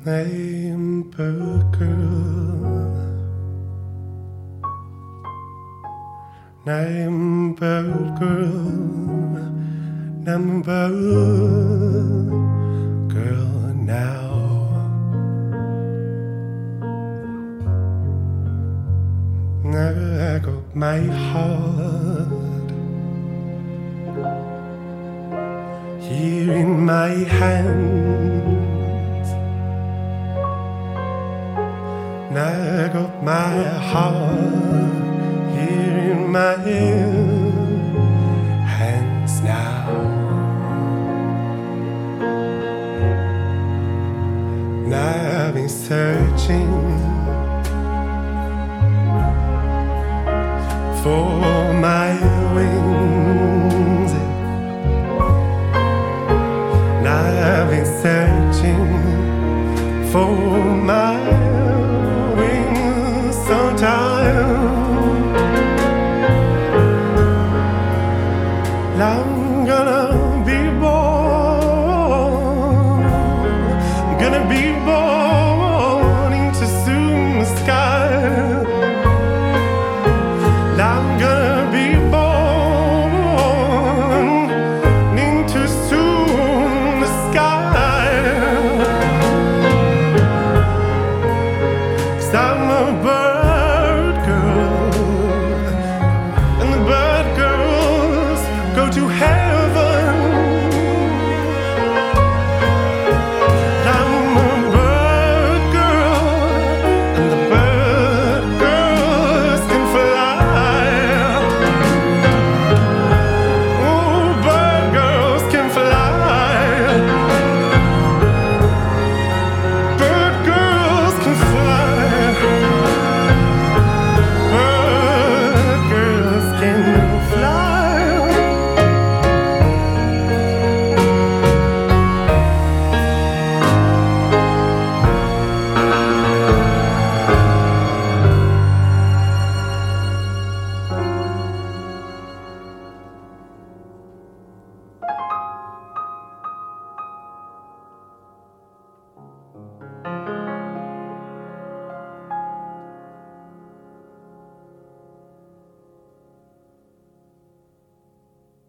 Amber girl, amber girl, amber girl now. I got my heart here in my hands. I got my heart here in my hands now. I've been searching for my wings. I've been searching for my wings sometime. I'm gonna be born, gonna be born.